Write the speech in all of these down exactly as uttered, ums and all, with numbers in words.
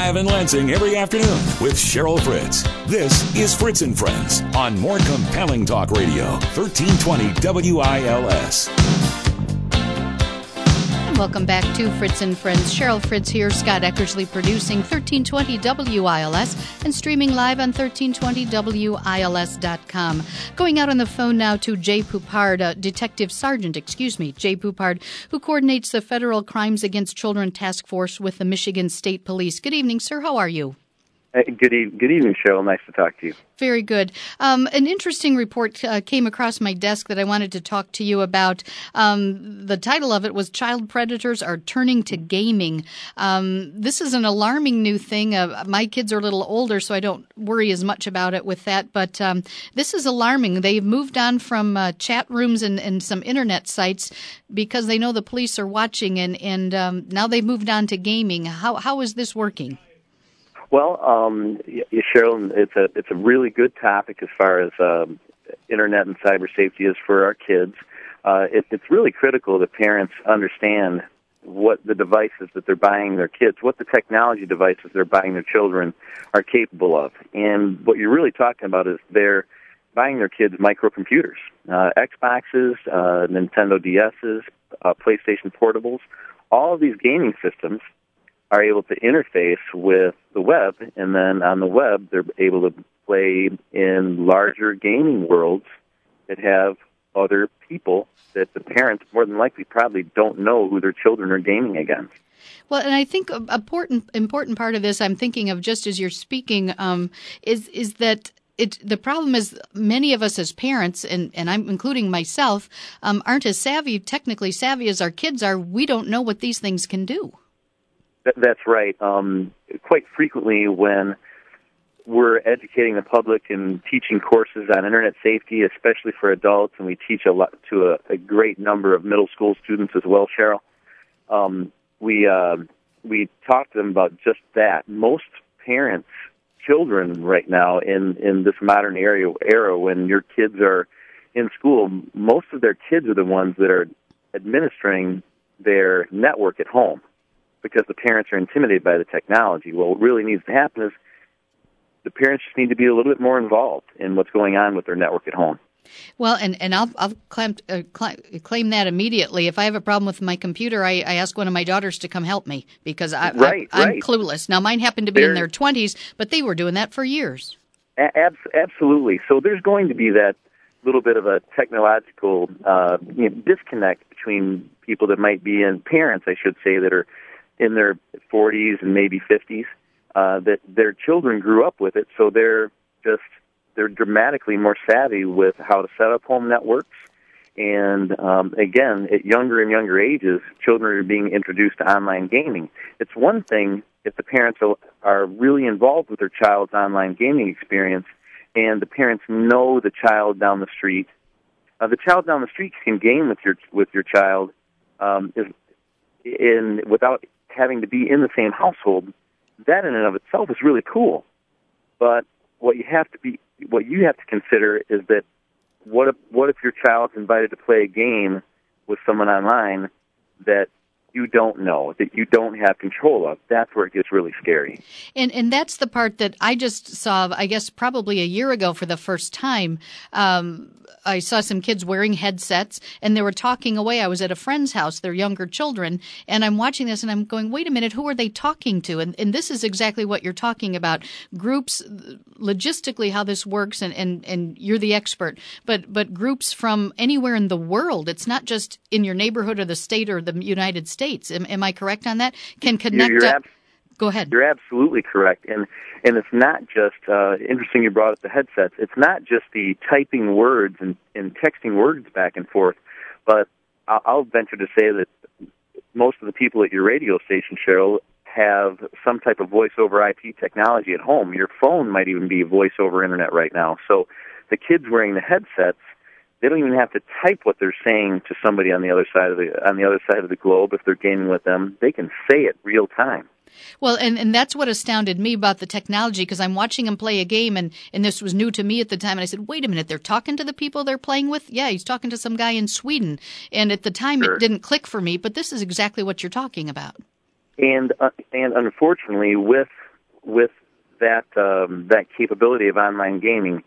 live in Lansing every afternoon with Cheryl Fritz. This is Fritz and Friends on More Compelling Talk Radio, thirteen twenty W I L S. Welcome back to Fritz and Friends. Cheryl Fritz here, Scott Eckersley producing thirteen twenty W I L S and streaming live on thirteen twenty W I L S dot com. Going out on the phone now to Jay Poupard, uh, Detective Sergeant, excuse me, Jay Poupard, who coordinates the Federal Crimes Against Children Task Force with the Michigan State Police. Good evening, sir. How are you? Good, e- good evening, Cheryl. Nice to talk to you. Very good. Um, an interesting report uh, came across my desk that I wanted to talk to you about. Um, the title of it was Child Predators Are Turning to Gaming. Um, this is an alarming new thing. Uh, my kids are a little older, so I don't worry as much about it with that. But um, this is alarming. They've moved on from uh, chat rooms and, and some Internet sites because they know the police are watching, and, and um, now they've moved on to gaming. How How is this working? Well, um, Cheryl, it's a it's a really good topic as far as um, internet and cyber safety is for our kids. Uh, it, it's really critical that parents understand what the devices that they're buying their kids, what the technology devices they're buying their children are capable of. And what you're really talking about is they're buying their kids microcomputers, uh, Xboxes, uh, Nintendo D S's, uh, PlayStation Portables. All of these gaming systems are able to interface with the web, and then on the web, they're able to play in larger gaming worlds that have other people that the parents more than likely probably don't know who their children are gaming against. Well, and I think an important important part of this I'm thinking of just as you're speaking um, is is that It, the problem is many of us as parents, and, and I'm including myself, um, aren't as savvy, technically savvy as our kids are. We don't know what these things can do. That's right. Um, quite frequently when we're educating the public and teaching courses on Internet safety, especially for adults, and we teach a lot to a, a great number of middle school students as well, Cheryl, um, we, uh, we talk to them about just that. Most parents' children right now in, in this modern era, era when your kids are in school, most of their kids are the ones that are administering their network at home, because the parents are intimidated by the technology. Well, what really needs to happen is the parents just need to be a little bit more involved in what's going on with their network at home. Well, and, and I'll, I'll claim, uh, claim that immediately. If I have a problem with my computer, I, I ask one of my daughters to come help me because I, right, I, I'm right. clueless. Now, mine happen to be They're, in their twenties, but they were doing that for years. Ab- absolutely. So there's going to be that little bit of a technological uh, you know, disconnect between people that might be in, parents, I should say, that are in their forties and maybe fifties, uh, that their children grew up with it, so they're just, they're dramatically more savvy with how to set up home networks. And um, again, at younger and younger ages, children are being introduced to online gaming. It's one thing if the parents are really involved with their child's online gaming experience and the parents know the child down the street. Uh, the child down the street can game with your with your child um, is in without having to be in the same household. That in and of itself is really cool. But what you have to be, what you have to consider is that what if, what if your child's invited to play a game with someone online that you don't know, that you don't have control of? That's where it gets really scary. And and that's the part that I just saw, I guess, probably a year ago for the first time. Um, I saw some kids wearing headsets, and they were talking away. I was at a friend's house, their younger children, and I'm watching this, and I'm going, wait a minute, who are they talking to? And, and this is exactly what you're talking about. Groups, logistically how this works, and, and, and you're the expert, but, but groups from anywhere in the world. It's not just in your neighborhood or the state or the United States. Am, am I correct on that? Can connect you're, you're up. ab- Go ahead. You're absolutely correct. And and it's not just, uh, interesting you brought up the headsets, it's not just the typing words and, and texting words back and forth, but I'll, I'll venture to say that most of the people at your radio station, Cheryl, have some type of voice-over I P technology at home. Your phone might even be voice-over internet right now. So the kids wearing the headsets, they don't even have to type what they're saying to somebody on the other side of the on the other side of the globe. If they're gaming with them, they can say it real time. Well, and, and that's what astounded me about the technology, because I'm watching him play a game, and, and this was new to me at the time, and I said, wait a minute, they're talking to the people they're playing with? Yeah, he's talking to some guy in Sweden. And at the time, Sure. It didn't click for me, but this is exactly what you're talking about. And uh, and unfortunately, with with that um, that capability of online gaming,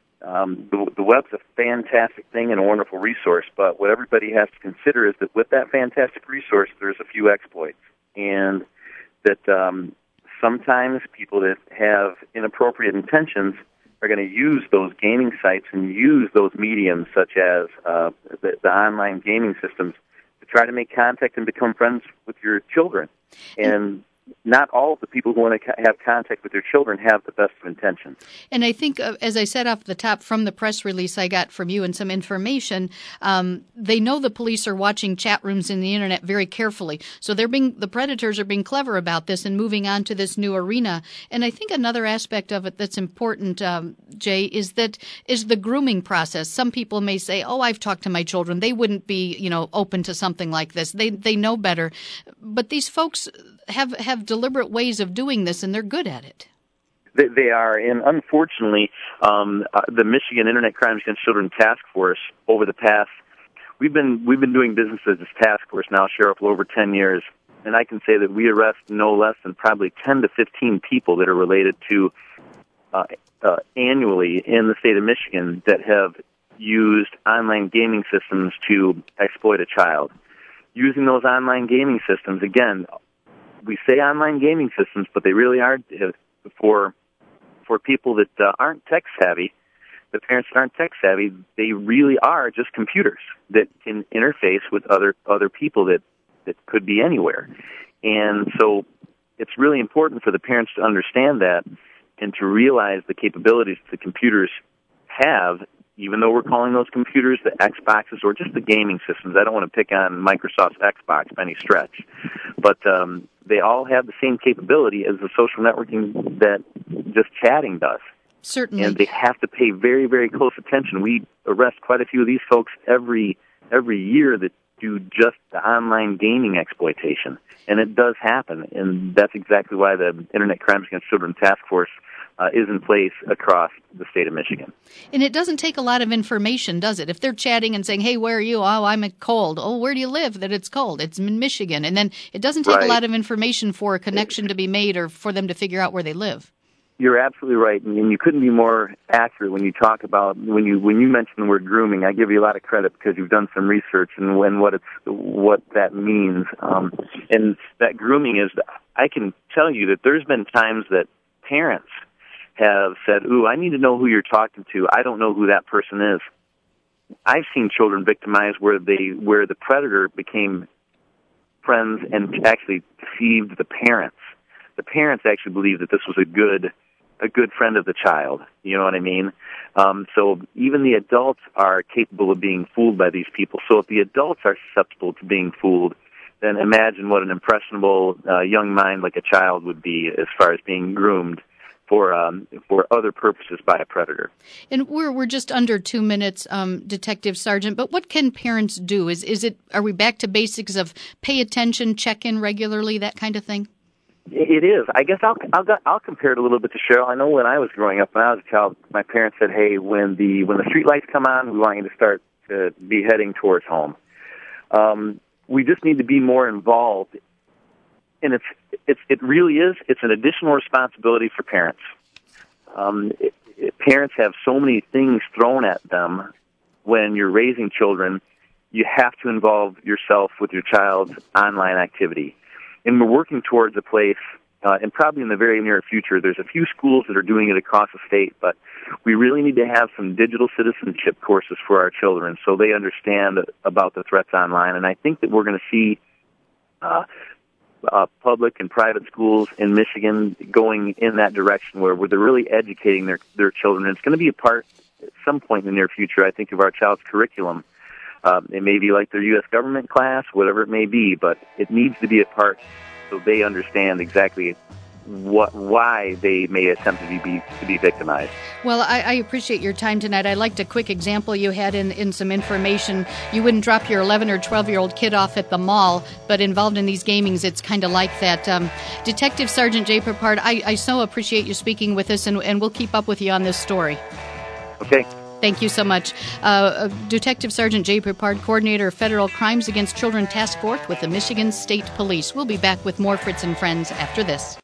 um, the, the web's a fantastic thing and a wonderful resource, but what everybody has to consider is that with that fantastic resource, there's a few exploits, and that um, sometimes people that have inappropriate intentions are going to use those gaming sites and use those mediums such as uh, the, the online gaming systems to try to make contact and become friends with your children. And not all of the people who want to have contact with their children have the best of intentions. And I think, uh, as I said off the top from the press release I got from you and some information, um, they know the police are watching chat rooms in the Internet very carefully. So they're being the predators are being clever about this and moving on to this new arena. And I think another aspect of it that's important, um, Jay, is that is the grooming process. Some people may say, "Oh, I've talked to my children; they wouldn't be, you know, open to something like this. They they know better." But these folks have have deliberate ways of doing this, and they're good at it. They, they are, and unfortunately, um, uh, the Michigan Internet Crimes Against Children Task Force over the past we've been we've been doing business as this task force now, Sheriff, for over ten years, and I can say that we arrest no less than probably ten to fifteen people that are related to uh, uh, annually in the state of Michigan that have used online gaming systems to exploit a child. Using those online gaming systems, again, we say online gaming systems, but they really are for for people that uh, aren't tech savvy. The parents that aren't tech savvy, they really are just computers that can interface with other other people that, that could be anywhere. And so it's really important for the parents to understand that and to realize the capabilities that the computers have, even though we're calling those computers the Xboxes or just the gaming systems. I don't want to pick on Microsoft's Xbox by any stretch. But um, they all have the same capability as the social networking that just chatting does. Certainly. And they have to pay very, very close attention. We arrest quite a few of these folks every every year that do just the online gaming exploitation. And it does happen. And that's exactly why the Internet Crimes Against Children Task Force uh, is in place across the state of Michigan. And it doesn't take a lot of information, does it? If they're chatting and saying, "Hey, where are you?" "Oh, I'm at cold." "Oh, where do you live?" "That it's cold." "It's in Michigan." And then it doesn't take right. a lot of information for a connection to be made or for them to figure out where they live. You're absolutely right, and you couldn't be more accurate when you talk about when you when you mention the word grooming. I give you a lot of credit because you've done some research and when what it's what that means. Um, and that grooming is, I can tell you that there's been times that parents have said, "Ooh, I need to know who you're talking to. I don't know who that person is." I've seen children victimized where they where the predator became friends and actually deceived the parents. The parents actually believed that this was a good. a good friend of the child, you know what I mean? Um, so even the adults are capable of being fooled by these people. So if the adults are susceptible to being fooled, then imagine what an impressionable uh, young mind like a child would be as far as being groomed for um, for other purposes by a predator. And we're we're just under two minutes, um, Detective Sergeant. But what can parents do? Is is it are we back to basics of pay attention, check in regularly, that kind of thing? It is. I guess I'll, I'll I'll compare it a little bit to Cheryl. I know when I was growing up, when I was a child, my parents said, "Hey, when the when the street lights come on, we want you to start to be heading towards home." Um, we just need to be more involved, and it's it's it really is. It's an additional responsibility for parents. Um, it, it, parents have so many things thrown at them when you're raising children. You have to involve yourself with your child's online activity. And we're working towards a place, uh, and probably in the very near future, there's a few schools that are doing it across the state, but we really need to have some digital citizenship courses for our children so they understand about the threats online. And I think that we're going to see uh, uh, public and private schools in Michigan going in that direction where, where they're really educating their, their children. And it's going to be a part at some point in the near future, I think, of our child's curriculum. Um, it may be like their U S government class, whatever it may be, but it needs to be a part so they understand exactly what why they may attempt to be to be victimized. Well, I, I appreciate your time tonight. I liked a quick example you had in, in some information. You wouldn't drop your eleven or twelve-year-old kid off at the mall, but involved in these gamings, it's kind of like that. Um, Detective Sergeant Jay Peppard, I, I so appreciate you speaking with us, and, and we'll keep up with you on this story. Okay. Thank you so much. Uh, Detective Sergeant Jay Peppard, Coordinator of Federal Crimes Against Children Task Force with the Michigan State Police. We'll be back with more Fritz and Friends after this.